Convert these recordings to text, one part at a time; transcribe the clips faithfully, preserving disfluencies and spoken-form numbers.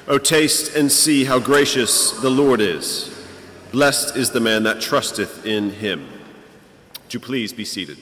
O taste and see how gracious the Lord is. Blessed is the man that trusteth in him. Would you please be seated?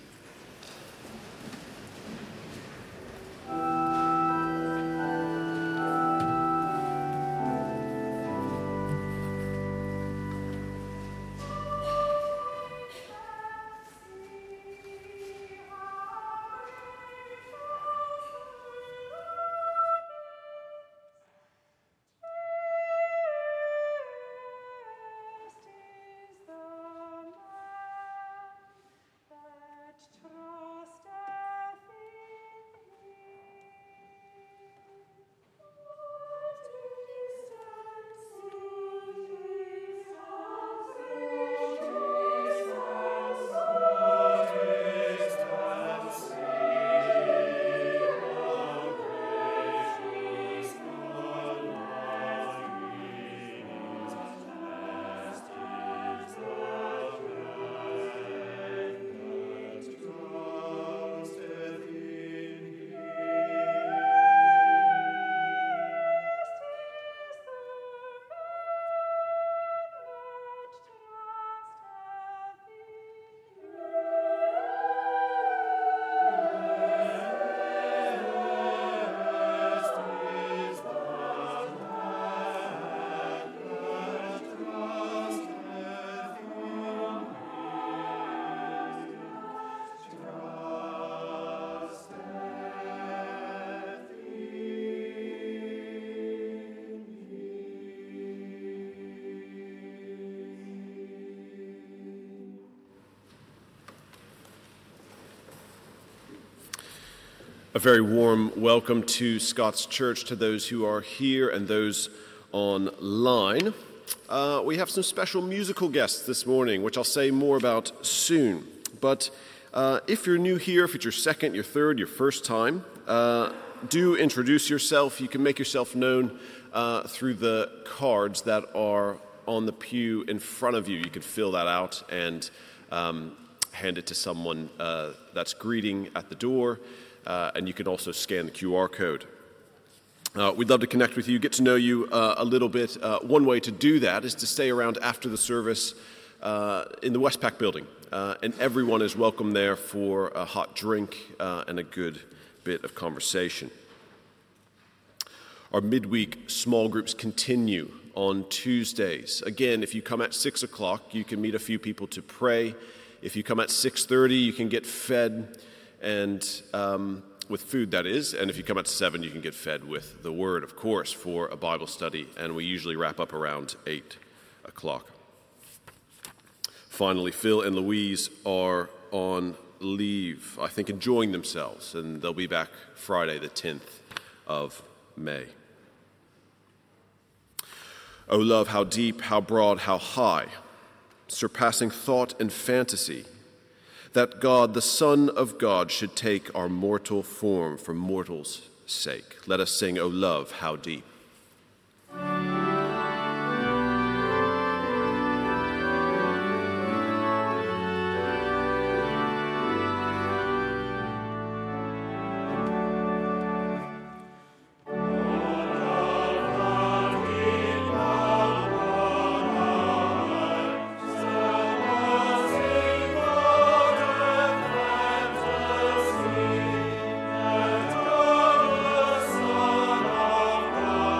A very warm welcome to Scott's Church, to those who are here and those online. Uh, we have some special musical guests this morning, which I'll say more about soon. But uh, if you're new here, if it's your second, your third, your first time, uh, do introduce yourself. You can make yourself known uh, through the cards that are on the pew in front of you. You can fill that out and um, hand it to someone uh, that's greeting at the door. Uh, and you can also scan the Q R code. Uh, we'd love to connect with you, get to know you uh, a little bit. Uh, one way to do that is to stay around after the service uh, in the Westpac building. Uh, and everyone is welcome there for a hot drink uh, and a good bit of conversation. Our midweek small groups continue on Tuesdays. Again, if you come at six o'clock, you can meet a few people to pray. If you come at six thirty, you can get fed. And um, with food, that is. And if you come at seven, you can get fed with the Word, of course, for a Bible study. And we usually wrap up around eight o'clock. Finally, Phil and Louise are on leave, I think enjoying themselves. And they'll be back Friday, the tenth of May. O love, how deep, how broad, how high, surpassing thought and fantasy, that God, the Son of God, should take our mortal form for mortals' sake. Let us sing, O love, how deep. God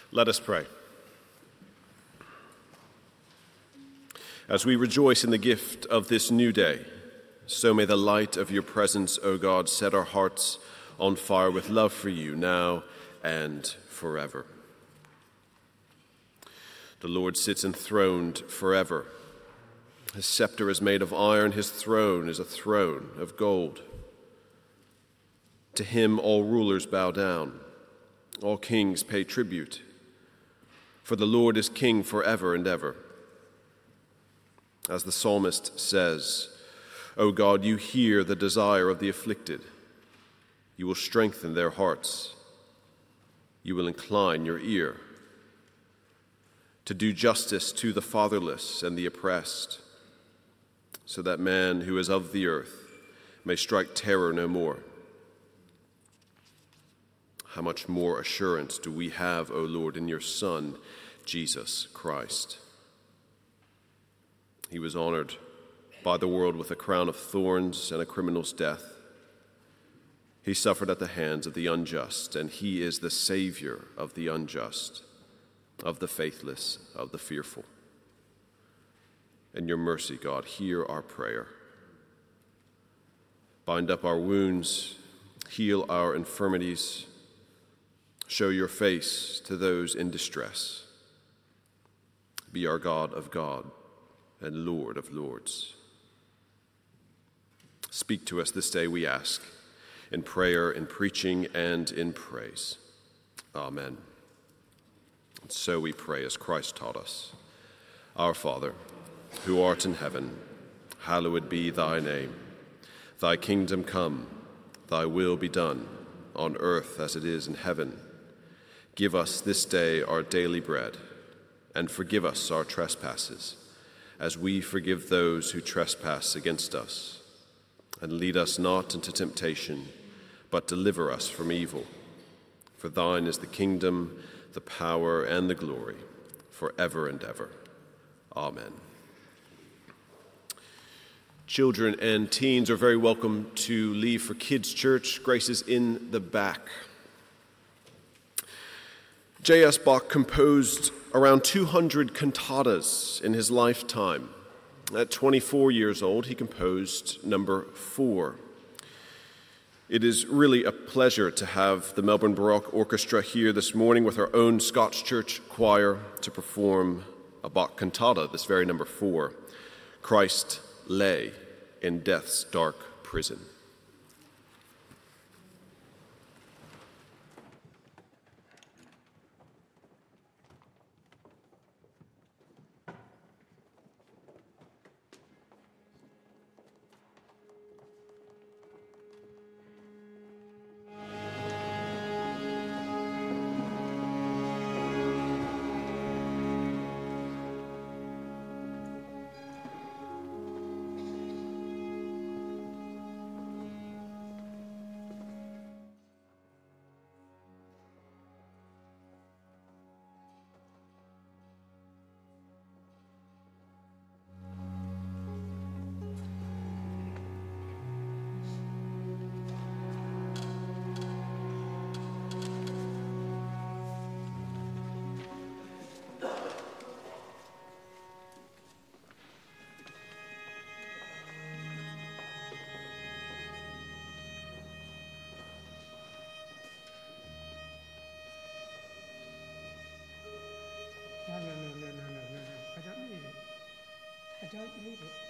Let us pray. As we rejoice in the gift of this new day, so may the light of your presence, O God, set our hearts on fire with love for you now and forever. The Lord sits enthroned forever. His scepter is made of iron, his throne is a throne of gold. To him all rulers bow down, all kings pay tribute, for the Lord is king forever and ever. As the psalmist says, O God, you hear the desire of the afflicted. You will strengthen their hearts. You will incline your ear to do justice to the fatherless and the oppressed, so that man who is of the earth may strike terror no more. How much more assurance do we have, O Lord, in your Son, Jesus Christ? He was honored by the world with a crown of thorns and a criminal's death. He suffered at the hands of the unjust, and he is the Savior of the unjust, of the faithless, of the fearful. In your mercy, God, hear our prayer. Bind up our wounds, heal our infirmities, show your face to those in distress. Be our God of God and Lord of lords. Speak to us this day, we ask, in prayer, in preaching, and in praise. Amen. And so we pray as Christ taught us. Our Father, who art in heaven, hallowed be thy name. Thy kingdom come, thy will be done, on earth as it is in heaven. Give us this day our daily bread, and forgive us our trespasses, as we forgive those who trespass against us. And lead us not into temptation, but deliver us from evil. For thine is the kingdom, the power, and the glory, forever and ever. Amen. Children and teens are very welcome to leave for Kids Church. Grace is in the back. J S. Bach composed around two hundred cantatas in his lifetime. At twenty-four years old, he composed number four. It is really a pleasure to have the Melbourne Baroque Orchestra here this morning with our own Scots Church choir to perform a Bach cantata, this very number four, Christ lay in death's dark prison. No, no, no, no, no, no, no, no. I don't need it. I don't need it.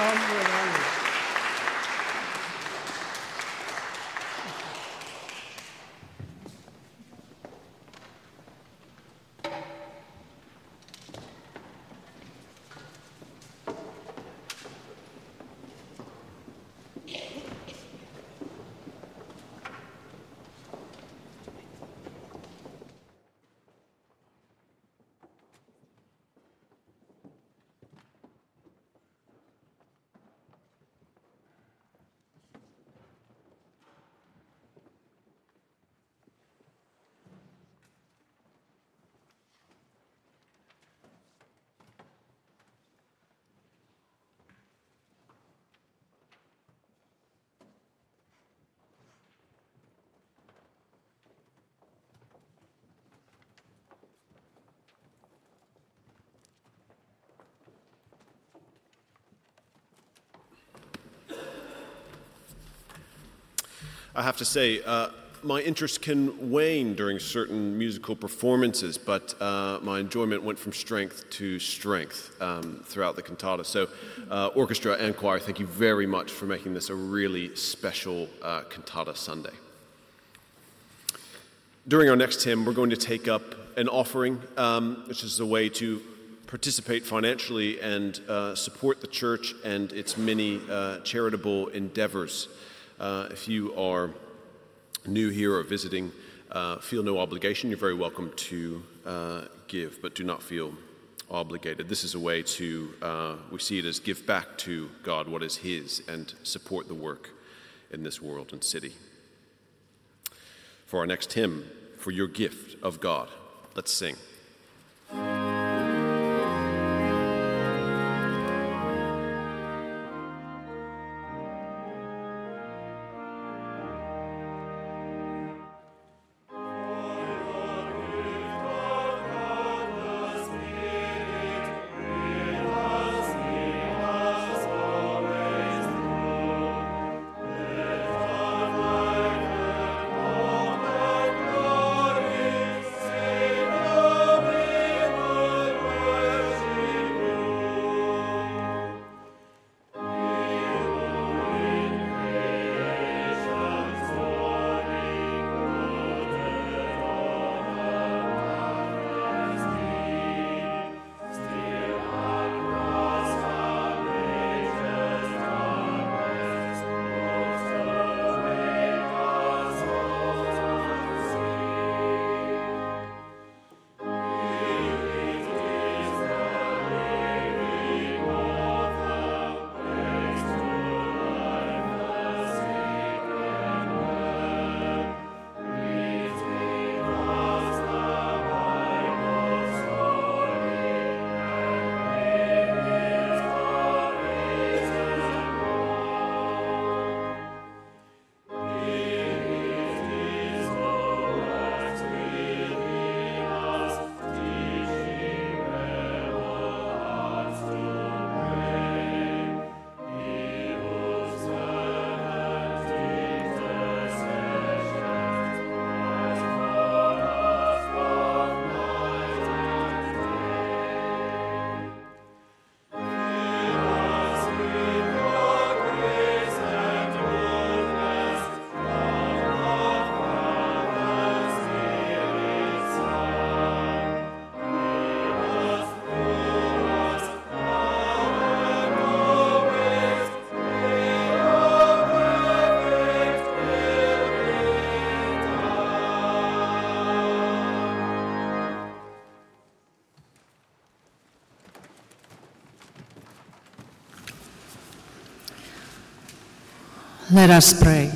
Hallelujah. I have to say, uh, my interest can wane during certain musical performances, but uh, my enjoyment went from strength to strength um, throughout the cantata. So, uh, orchestra and choir, thank you very much for making this a really special uh, Cantata Sunday. During our next hymn, we're going to take up an offering, um, which is a way to participate financially and uh, support the church and its many uh, charitable endeavors. Uh, if you are new here or visiting, uh, feel no obligation. You're very welcome to uh, give, but do not feel obligated. This is a way to, uh, we see it as give back to God what is His and support the work in this world and city. For our next hymn, For Your Gift of God, let's sing. Let us pray.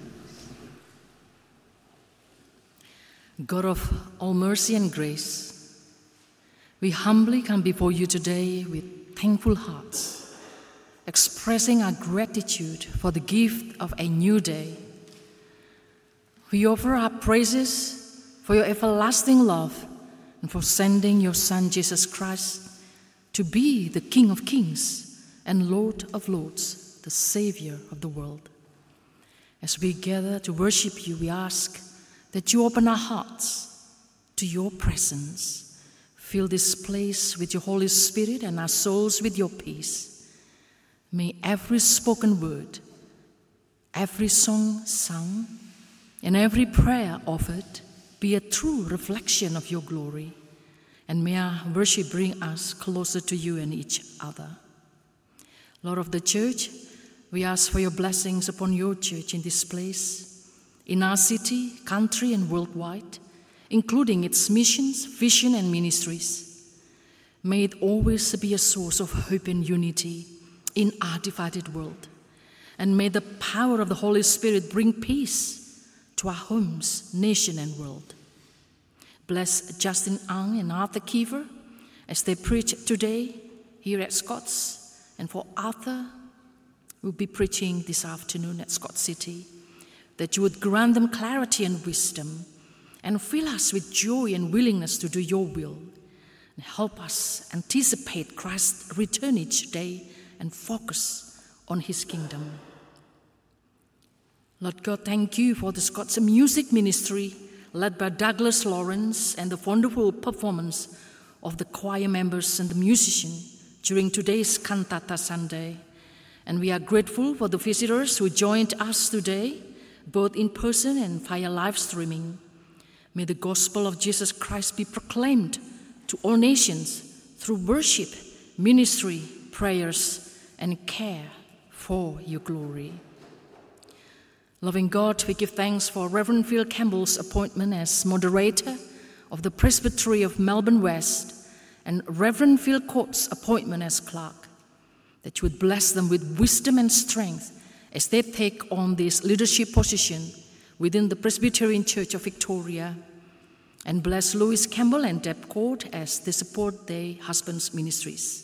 God of all mercy and grace, we humbly come before you today with thankful hearts, expressing our gratitude for the gift of a new day. We offer our praises for your everlasting love and for sending your Son, Jesus Christ, to be the King of Kings and Lord of Lords, the Savior of the world. As we gather to worship you, we ask that you open our hearts to your presence. Fill this place with your Holy Spirit and our souls with your peace. May every spoken word, every song sung, and every prayer offered be a true reflection of your glory. And may our worship bring us closer to you and each other. Lord of the church, we ask for your blessings upon your church in this place, in our city, country, and worldwide, including its missions, vision, and ministries. May it always be a source of hope and unity in our divided world. And may the power of the Holy Spirit bring peace to our homes, nation, and world. Bless Justin Ang and Arthur Kiefer as they preach today here at Scots, and for Arthur, who will be preaching this afternoon at Scott City, that you would grant them clarity and wisdom and fill us with joy and willingness to do your will, and help us anticipate Christ's return each day and focus on his kingdom. Lord God, thank you for the Scots music ministry led by Douglas Lawrence and the wonderful performance of the choir members and the musician during today's Cantata Sunday. And we are grateful for the visitors who joined us today, both in person and via live streaming. May the gospel of Jesus Christ be proclaimed to all nations through worship, ministry, prayers, and care for your glory. Loving God, we give thanks for Reverend Phil Campbell's appointment as moderator of the Presbytery of Melbourne West and Reverend Phil Court's appointment as clerk, that you would bless them with wisdom and strength as they take on this leadership position within the Presbyterian Church of Victoria, and bless Louis Campbell and Deb Court as they support their husbands' ministries.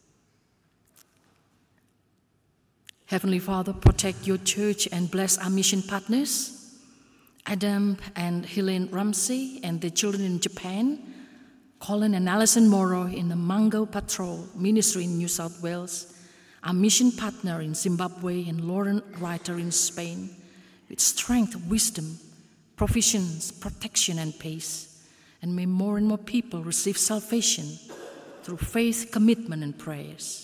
Heavenly Father, protect your church and bless our mission partners, Adam and Helene Ramsey and their children in Japan, Colin and Alison Morrow in the Mango Patrol Ministry in New South Wales, our mission partner in Zimbabwe, and Lauren Reiter in Spain, with strength, wisdom, provisions, protection, and peace. And may more and more people receive salvation through faith, commitment, and prayers.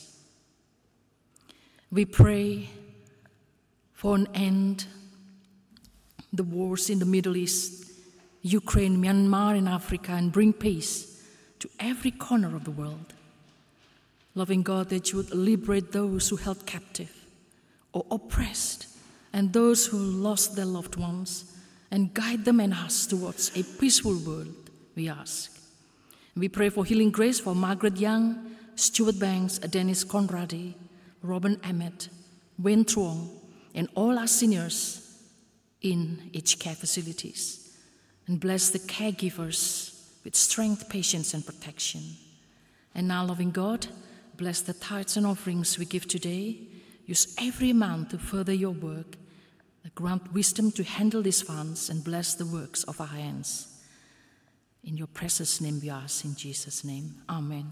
We pray for an end the wars in the Middle East, Ukraine, Myanmar, and Africa, and bring peace to every corner of the world. Loving God, that you would liberate those who held captive or oppressed, and those who lost their loved ones, and guide them and us towards a peaceful world, we ask. We pray for healing grace for Margaret Young, Stuart Banks, Dennis Conradi, Robin Emmett, Wayne Truong, and all our seniors in aged care facilities. And bless the caregivers with strength, patience, and protection. And now, loving God, bless the tithes and offerings we give today. Use every amount to further your work. Grant wisdom to handle these funds and bless the works of our hands. In your precious name we ask, in Jesus' name. Amen.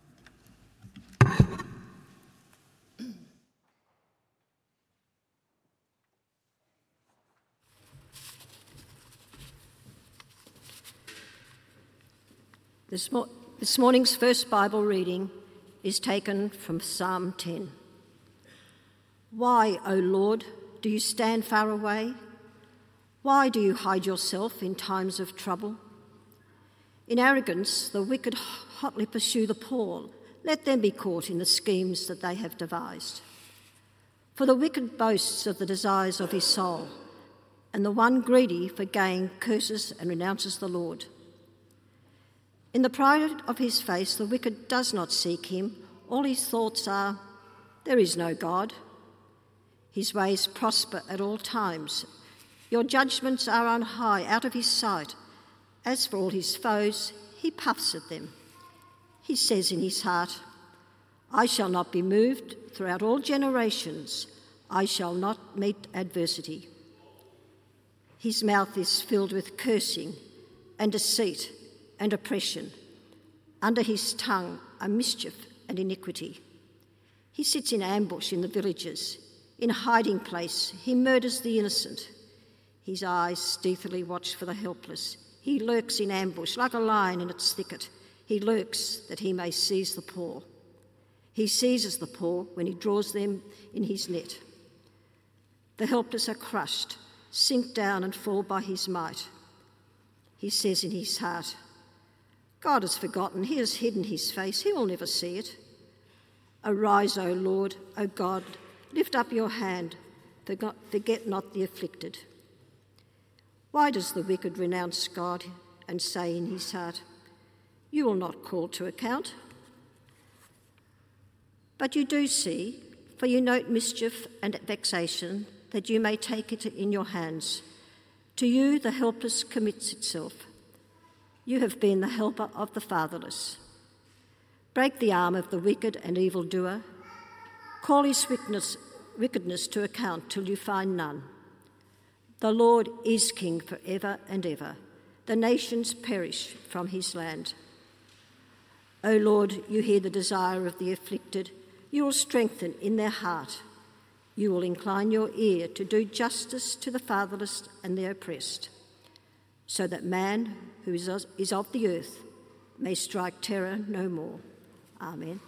This, mo- this morning's first Bible reading is taken from Psalm ten. Why, O Lord, do you stand far away? Why do you hide yourself in times of trouble? In arrogance, the wicked hotly pursue the poor. Let them be caught in the schemes that they have devised. For the wicked boasts of the desires of his soul, and the one greedy for gain curses and renounces the Lord. In the pride of his face, the wicked does not seek him. All his thoughts are, there is no God. His ways prosper at all times. Your judgments are on high, out of his sight. As for all his foes, he puffs at them. He says in his heart, I shall not be moved throughout all generations. I shall not meet adversity. His mouth is filled with cursing and deceit and oppression. Under his tongue are mischief and iniquity. He sits in ambush in the villages. In a hiding place, he murders the innocent. His eyes stealthily watch for the helpless. He lurks in ambush like a lion in its thicket. He lurks that he may seize the poor. He seizes the poor when he draws them in his net. The helpless are crushed, sink down and fall by his might. He says in his heart, God has forgotten, he has hidden his face, he will never see it. Arise, O Lord, O God, lift up your hand, forget not the afflicted. Why does the wicked renounce God and say in his heart, you will not call to account? But you do see, for you note mischief and vexation, that you may take it in your hands. To you the helpless commits itself. You have been the helper of the fatherless. Break the arm of the wicked and evildoer. Call his wickedness, wickedness to account till you find none. The Lord is king forever and ever. The nations perish from his land. O Lord, you hear the desire of the afflicted. You will strengthen in their heart. You will incline your ear to do justice to the fatherless and the oppressed, so that man who is of the earth may strike terror no more. Amen.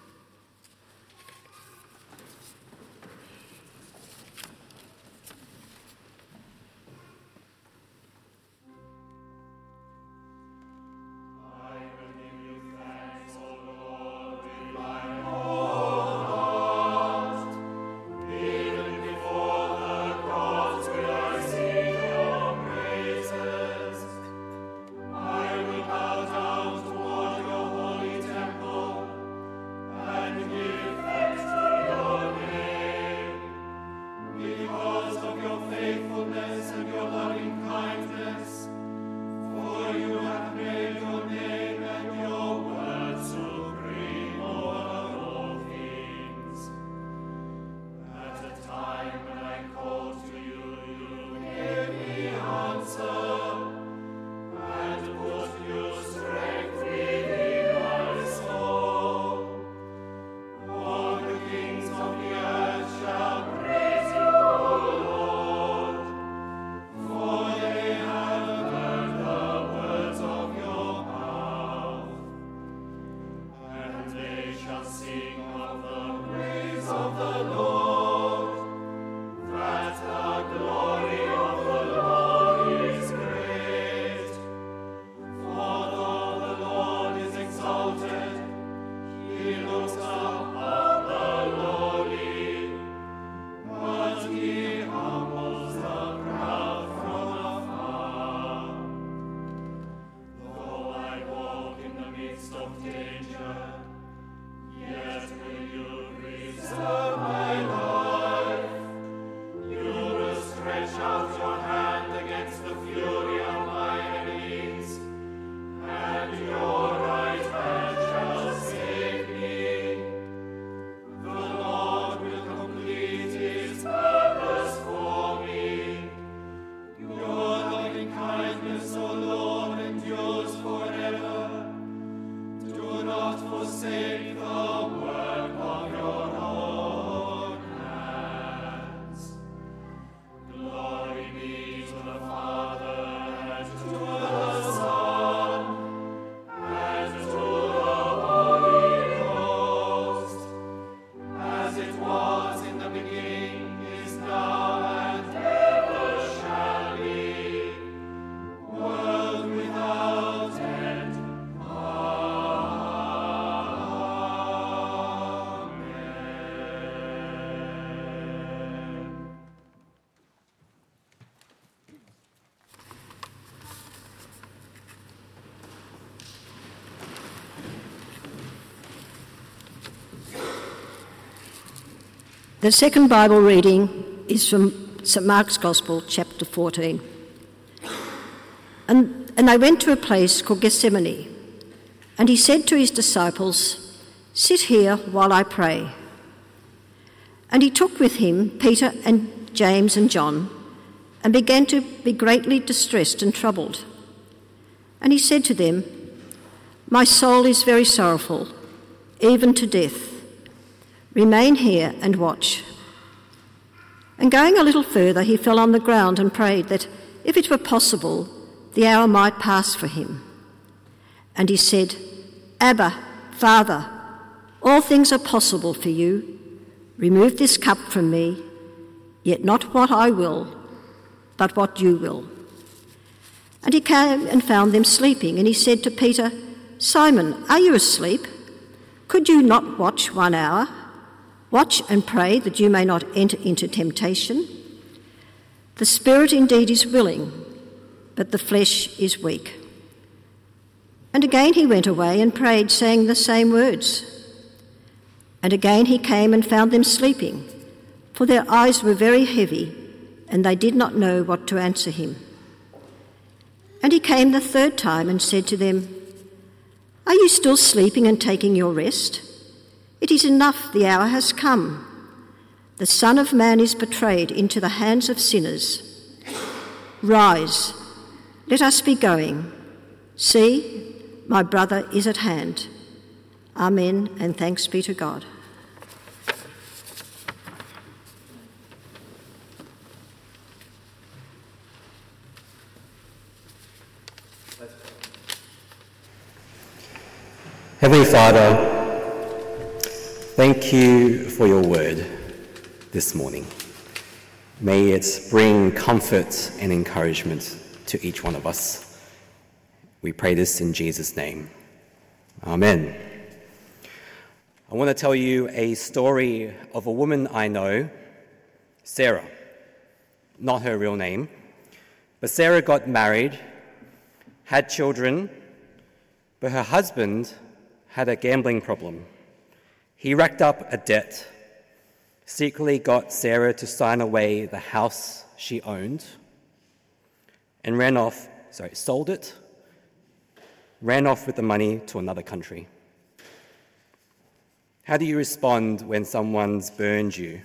The second Bible reading is from Saint Mark's Gospel, chapter fourteen. And, and they went to a place called Gethsemane, and he said to his disciples, "Sit here while I pray." And he took with him Peter and James and John, and began to be greatly distressed and troubled. And he said to them, "My soul is very sorrowful, even to death. Remain here and watch." And going a little further, he fell on the ground and prayed that, if it were possible, the hour might pass for him. And he said, "Abba, Father, All things are possible for you. Remove this cup from me, yet not what I will, but what you will." And he came and found them sleeping, and he said to Peter, "Simon, are you asleep? Could you not watch one hour? Watch and pray that you may not enter into temptation. The spirit indeed is willing, but the flesh is weak." And again he went away and prayed, saying the same words. And again he came and found them sleeping, for their eyes were very heavy, and they did not know what to answer him. And he came the third time and said to them, "Are you still sleeping and taking your rest? It is enough, the hour has come. The Son of Man is betrayed into the hands of sinners. Rise, let us be going. See, my brother is at hand." Amen, and thanks be to God. Heavenly Father, thank you for your word this morning. May it bring comfort and encouragement to each one of us. We pray this in Jesus' name. Amen. I want to tell you a story of a woman I know, Sarah. Not her real name, but Sarah got married, had children, but her husband had a gambling problem. He racked up a debt, secretly got Sarah to sign away the house she owned, and ran off, sorry, sold it, ran off with the money to another country. How do you respond when someone's burned you,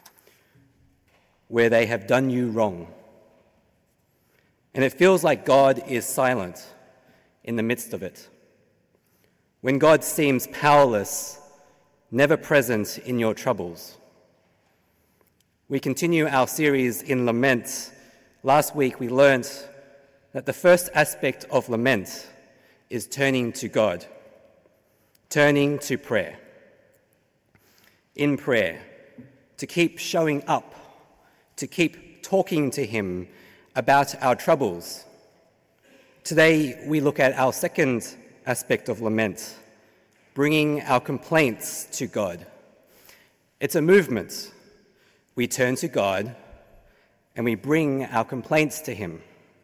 where they have done you wrong, and it feels like God is silent in the midst of it? When God seems powerless, never present in your troubles. We continue our series in lament. Last week we learned that the first aspect of lament is turning to God, turning to prayer. In prayer, to keep showing up, to keep talking to Him about our troubles. Today we look at our second aspect of lament, bringing our complaints to God. It's a movement. We turn to God and we bring our complaints to Him.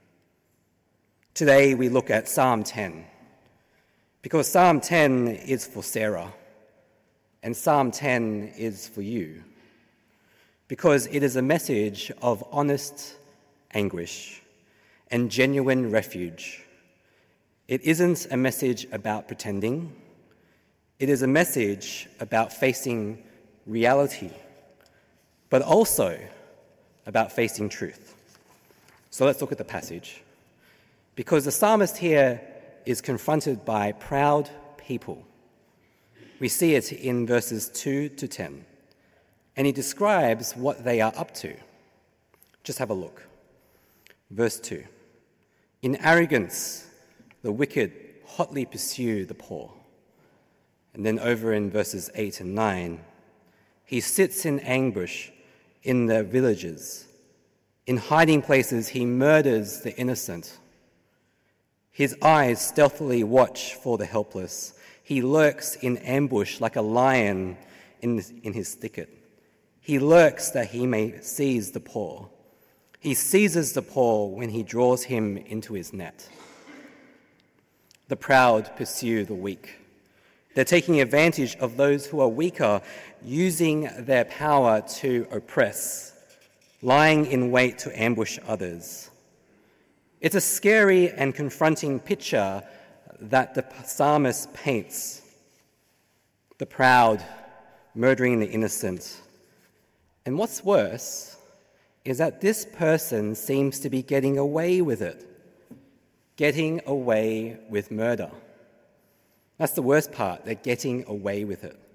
Today we look at Psalm ten, because Psalm ten is for Sarah and Psalm ten is for you, because it is a message of honest anguish and genuine refuge. It isn't a message about pretending. It is a message about facing reality, but also about facing truth. So let's look at the passage. Because the psalmist here is confronted by proud people. We see it in verses two to ten, and he describes what they are up to. Just have a look. Verse two. "In arrogance, the wicked hotly pursue the poor." And then over in verses eight and nine, "He sits in ambush in the villages. In hiding places he murders the innocent. His eyes stealthily watch for the helpless. He lurks in ambush like a lion in, in his thicket. He lurks that he may seize the poor. He seizes the poor when he draws him into his net." The proud pursue the weak. They're taking advantage of those who are weaker, using their power to oppress, lying in wait to ambush others. It's a scary and confronting picture that the psalmist paints. The proud murdering the innocent. And what's worse is that this person seems to be getting away with it. Getting away with murder. That's the worst part, they're getting away with it.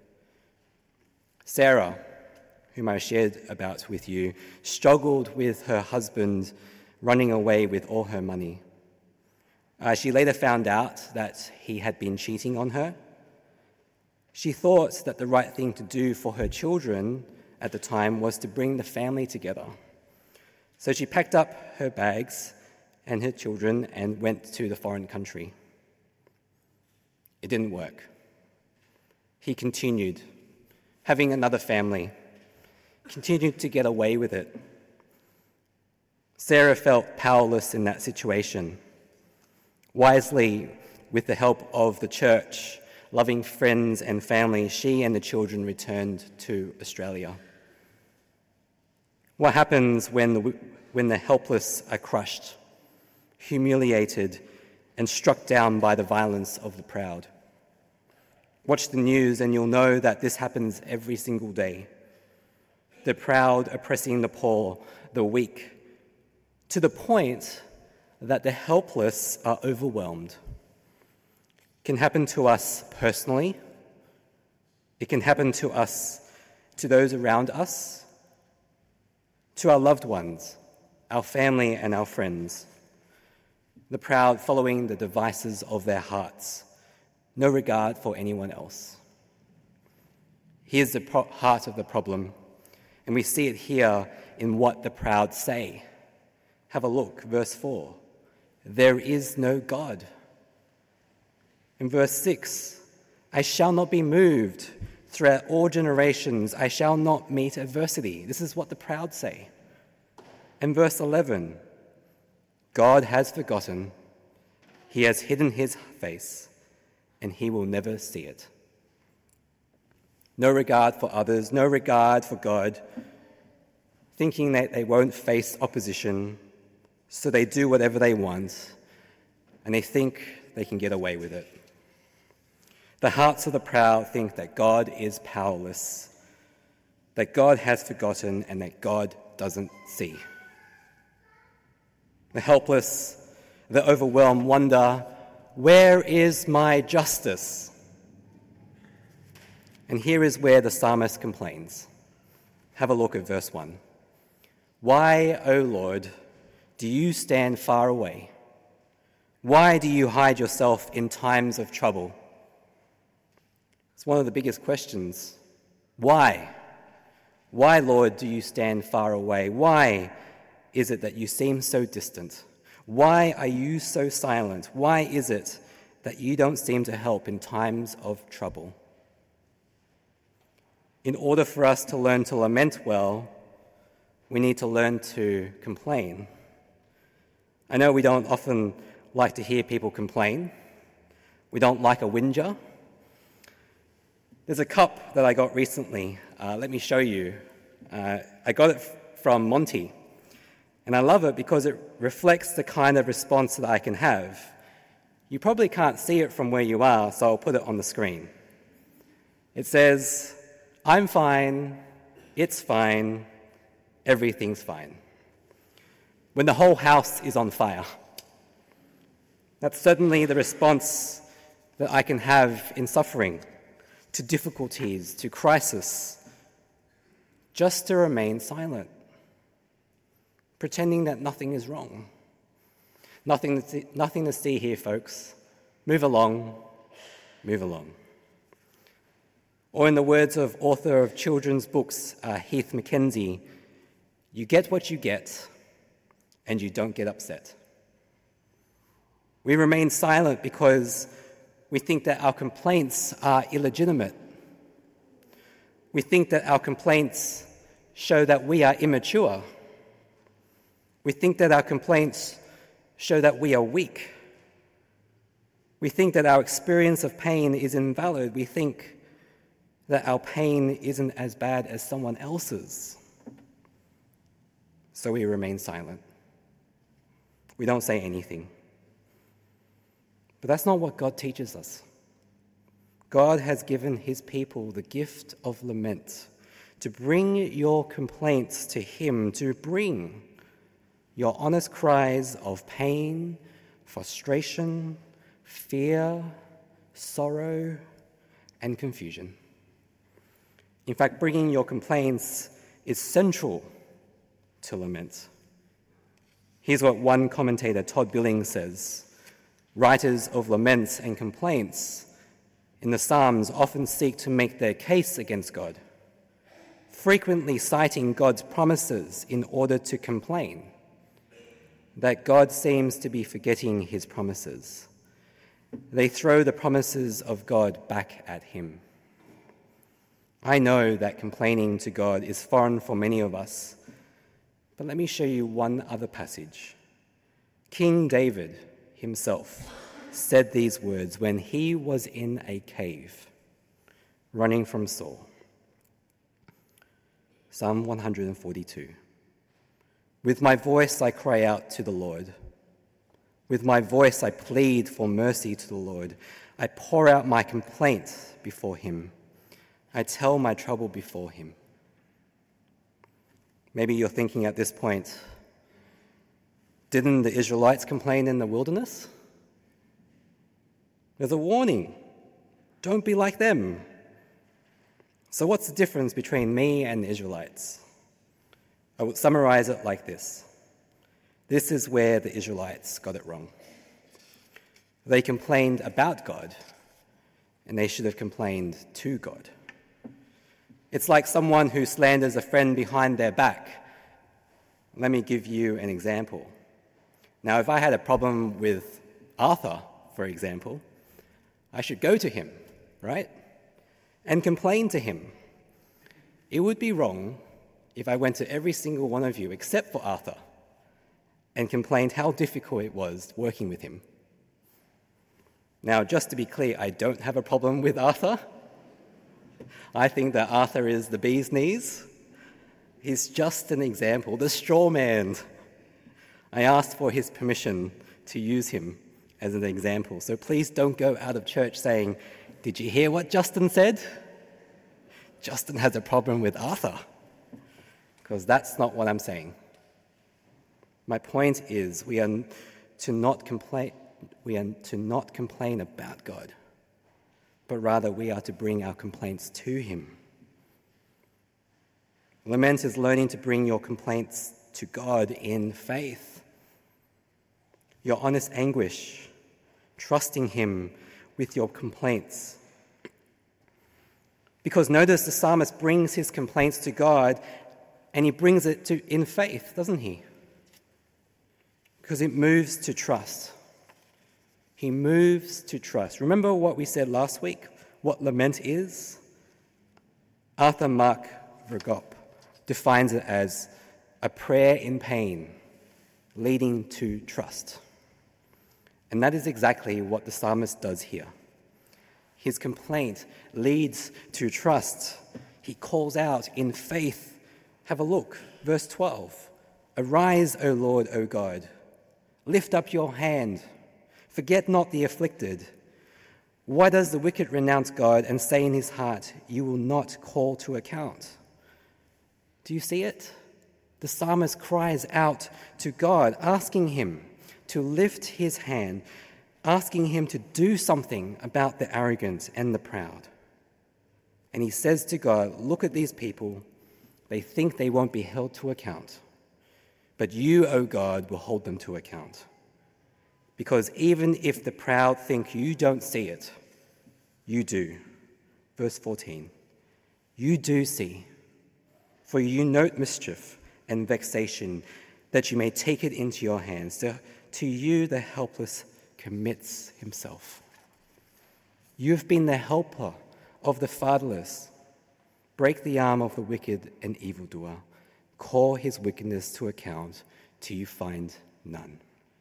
Sarah, whom I shared about with you, struggled with her husband running away with all her money. Uh, she later found out that he had been cheating on her. She thought that the right thing to do for her children at the time was to bring the family together. So she packed up her bags and her children and went to the foreign country. It didn't work. He continued, having another family, continued to get away with it. Sarah felt powerless in that situation. Wisely, with the help of the church, loving friends and family, she and the children returned to Australia. What happens when the, when the helpless are crushed, humiliated, and struck down by the violence of the proud? Watch the news and you'll know that this happens every single day. The proud oppressing the poor, the weak, to the point that the helpless are overwhelmed. It can happen to us personally. It can happen to us, to those around us, to our loved ones, our family and our friends. The proud following the devices of their hearts, no regard for anyone else. Here's the pro- heart of the problem, and we see it here in what the proud say. Have a look, verse four. There is no God. In verse six, I shall not be moved. Throughout all generations, I shall not meet adversity. This is what the proud say. In verse eleven, God has forgotten. He has hidden his face, and he will never see it. No regard for others, no regard for God, thinking that they won't face opposition, so they do whatever they want, and they think they can get away with it. The hearts of the proud think that God is powerless, that God has forgotten, and that God doesn't see. The helpless, the overwhelmed wonder, where is my justice? And here is where the psalmist complains. Have a look at verse one. Why, O Lord, do you stand far away? Why do you hide yourself in times of trouble? It's one of the biggest questions. Why? Why, Lord, do you stand far away? Why is it that you seem so distant? Why are you so silent? Why is it that you don't seem to help in times of trouble? In order for us to learn to lament well, we need to learn to complain. I know we don't often like to hear people complain. We don't like a whinger. There's a cup that I got recently. Uh, let me show you. Uh, I got it f- from Monty. And I love it because it reflects the kind of response that I can have. You probably can't see it from where you are, so I'll put it on the screen. It says, I'm fine, it's fine, everything's fine. When the whole house is on fire. That's certainly the response that I can have in suffering, to difficulties, to crisis, just to remain silent, pretending that nothing is wrong. Nothing to see, nothing to see here, folks. Move along, move along. Or in the words of author of children's books, uh, Heath Mackenzie, you get what you get, and you don't get upset. We remain silent because we think that our complaints are illegitimate. We think that our complaints show that we are immature. We think that our complaints show that we are weak. We think that our experience of pain is invalid. We think that our pain isn't as bad as someone else's. So we remain silent. We don't say anything. But that's not what God teaches us. God has given his people the gift of lament, to bring your complaints to him, to bring your honest cries of pain, frustration, fear, sorrow, and confusion. In fact, bringing your complaints is central to lament. Here's what one commentator, Todd Billings, says. Writers of laments and complaints in the Psalms often seek to make their case against God, frequently citing God's promises in order to complain that God seems to be forgetting his promises. They throw the promises of God back at him. I know that complaining to God is foreign for many of us, but let me show you one other passage. King David himself said these words when he was in a cave, running from Saul. Psalm one forty-two. With my voice I cry out to the Lord. With my voice I plead for mercy to the Lord. I pour out my complaint before him. I tell my trouble before him. Maybe you're thinking at this point, didn't the Israelites complain in the wilderness? There's a warning. Don't be like them. So what's the difference between me and the Israelites? I would summarize it like this. This is where the Israelites got it wrong. They complained about God, and they should have complained to God. It's like someone who slanders a friend behind their back. Let me give you an example. Now, if I had a problem with Arthur, for example, I should go to him, right? And complain to him. It would be wrong if I went to every single one of you except for Arthur and complained how difficult it was working with him. Now, just to be clear, I don't have a problem with Arthur. I think that Arthur is the bee's knees. He's just an example, the straw man. I asked for his permission to use him as an example. So please don't go out of church saying, did you hear what Justin said? Justin has a problem with Arthur. Because that's not what I'm saying. My point is we are to not complain, we are to not complain about God, but rather we are to bring our complaints to him. Lament is learning to bring your complaints to God in faith. Your honest anguish, trusting him with your complaints. Because notice the psalmist brings his complaints to God and he brings it to in faith, doesn't he? Because it moves to trust. He moves to trust. Remember what we said last week? What lament is? Arthur Mark Vergop defines it as a prayer in pain leading to trust. And that is exactly what the psalmist does here. His complaint leads to trust. He calls out in faith. Have a look, verse twelve. Arise, O Lord, O God. Lift up your hand. Forget not the afflicted. Why does the wicked renounce God and say in his heart, you will not call to account? Do you see it? The psalmist cries out to God, asking him to lift his hand, asking him to do something about the arrogant and the proud. And he says to God, look at these people. They think they won't be held to account. But you, O God, will hold them to account. Because even if the proud think you don't see it, you do. Verse fourteen. You do see, for you note mischief and vexation, that you may take it into your hands. To, to you the helpless commits himself. You have been the helper of the fatherless. Break the arm of the wicked and evildoer. Call his wickedness to account till you find none.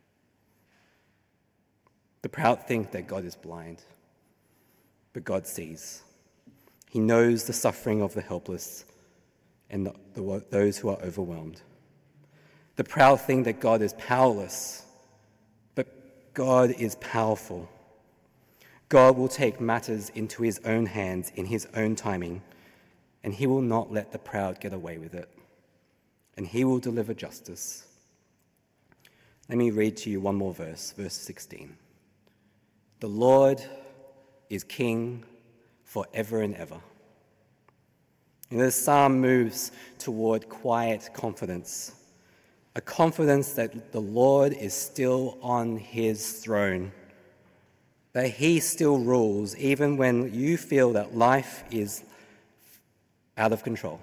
The proud think that God is blind, but God sees. He knows the suffering of the helpless and the, the, those who are overwhelmed. The proud think that God is powerless, but God is powerful. God will take matters into his own hands in his own timing, and he will not let the proud get away with it. And he will deliver justice. Let me read to you one more verse, verse sixteen. The Lord is king forever and ever. And this psalm moves toward quiet confidence, a confidence that the Lord is still on his throne. that he still rules even when you feel that life is out of control?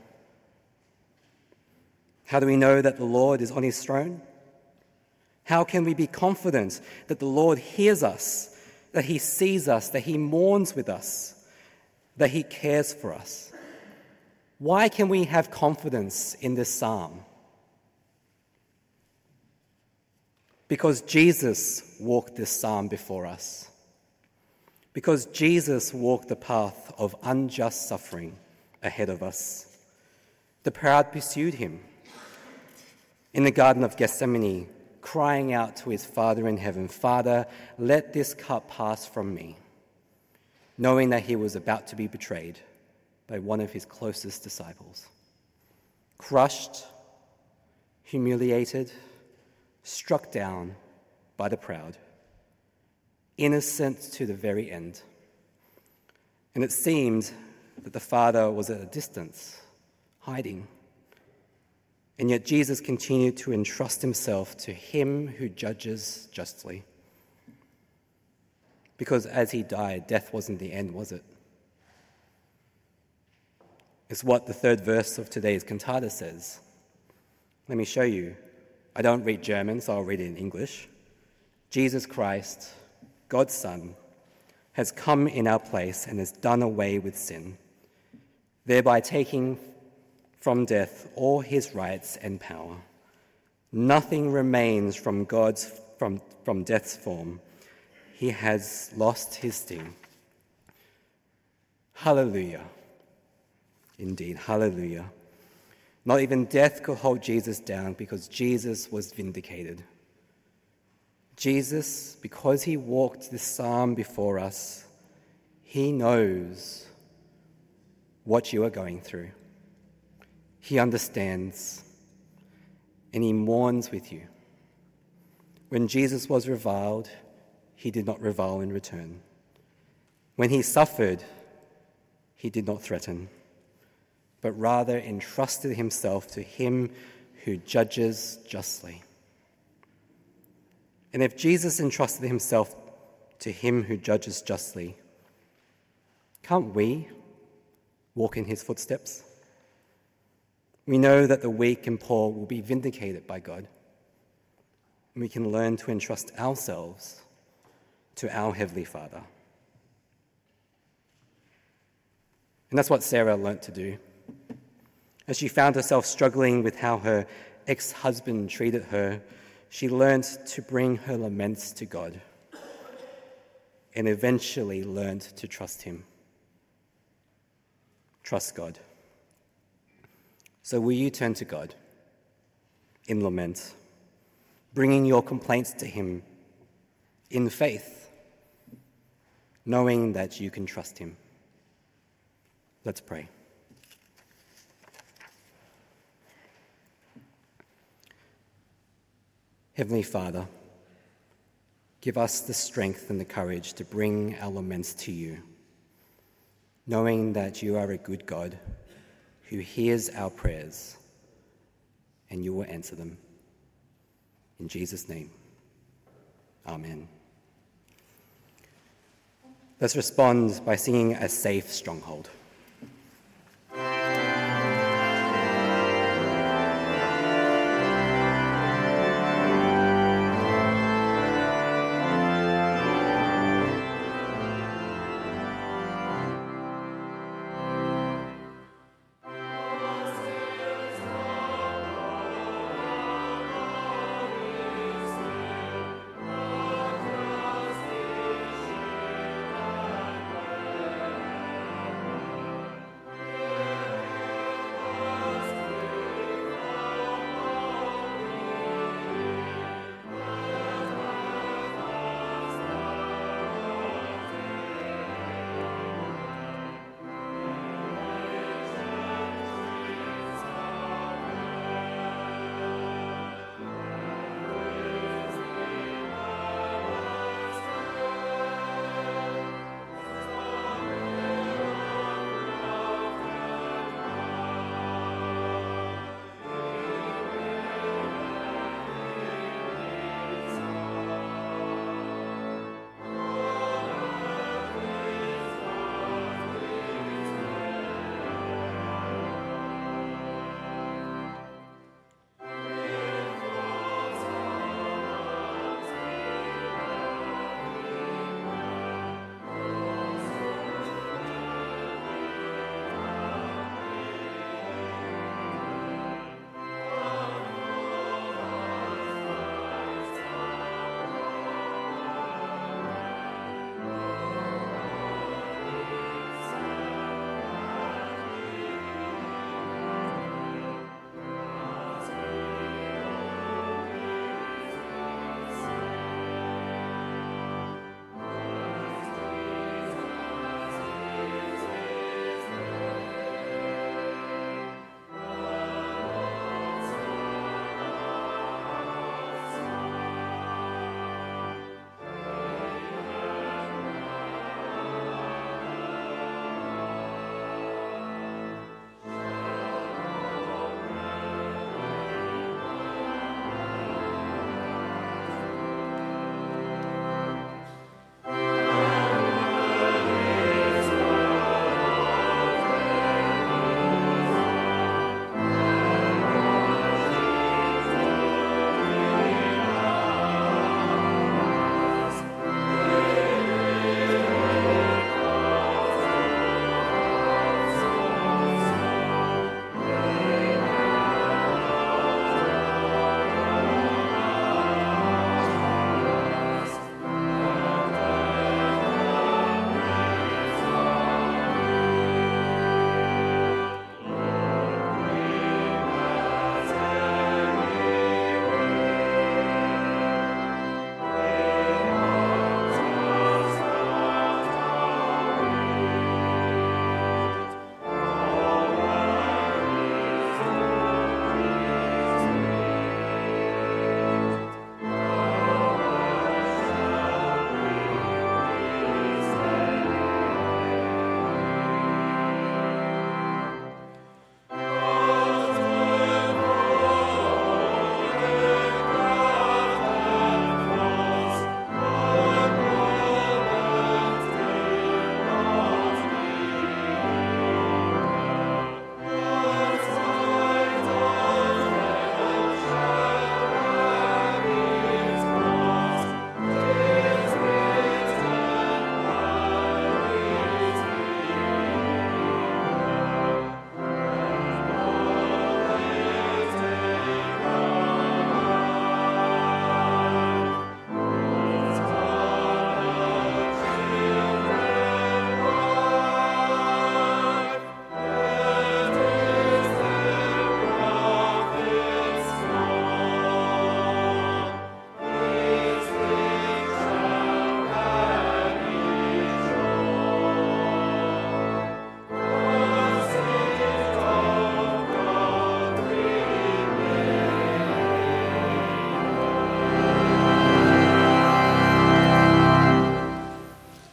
How do we know that the Lord is on his throne? How can we be confident that the Lord hears us, that he sees us, that he mourns with us, that he cares for us? Why can we have confidence in this psalm? Because Jesus walked this psalm before us. Because Jesus walked the path of unjust suffering ahead of us. The proud pursued him in the Garden of Gethsemane, crying out to his Father in heaven, "Father, let this cup pass from me," knowing that he was about to be betrayed by one of his closest disciples. Crushed, humiliated, struck down by the proud, innocent to the very end. And it seemed that the Father was at a distance, hiding. And yet Jesus continued to entrust himself to him who judges justly. Because as he died, death wasn't the end, was it? It's what the third verse of today's cantata says. Let me show you. I don't read German, so I'll read it in English. Jesus Christ, God's Son, has come in our place and has done away with sin, thereby taking from death all his rights and power. Nothing remains from God's from, from death's form. He has lost his sting. Hallelujah. Indeed, hallelujah. Not even death could hold Jesus down because Jesus was vindicated. Jesus, because he walked this psalm before us, he knows what you are going through. He understands, and he mourns with you. When Jesus was reviled, he did not revile in return. When he suffered, he did not threaten, but rather entrusted himself to him who judges justly. And if Jesus entrusted himself to him who judges justly, can't we walk in his footsteps? We know that the weak and poor will be vindicated by God, and we can learn to entrust ourselves to our Heavenly Father. And that's what Sarah learnt to do. As she found herself struggling with how her ex-husband treated her, she learnt to bring her laments to God and eventually learned to trust him. Trust God. So will you turn to God in lament, bringing your complaints to him in faith, knowing that you can trust him? Let's pray. Heavenly Father, give us the strength and the courage to bring our laments to you, knowing that you are a good God who hears our prayers and you will answer them. In Jesus' name, amen. Let's respond by singing A Safe Stronghold.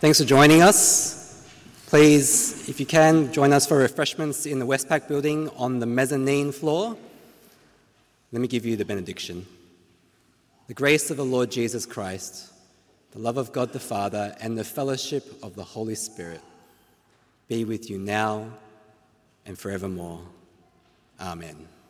Thanks for joining us. Please, if you can, join us for refreshments in the Westpac building on the mezzanine floor. Let me give you the benediction. The grace of the Lord Jesus Christ, the love of God the Father, and the fellowship of the Holy Spirit be with you now and forevermore. Amen.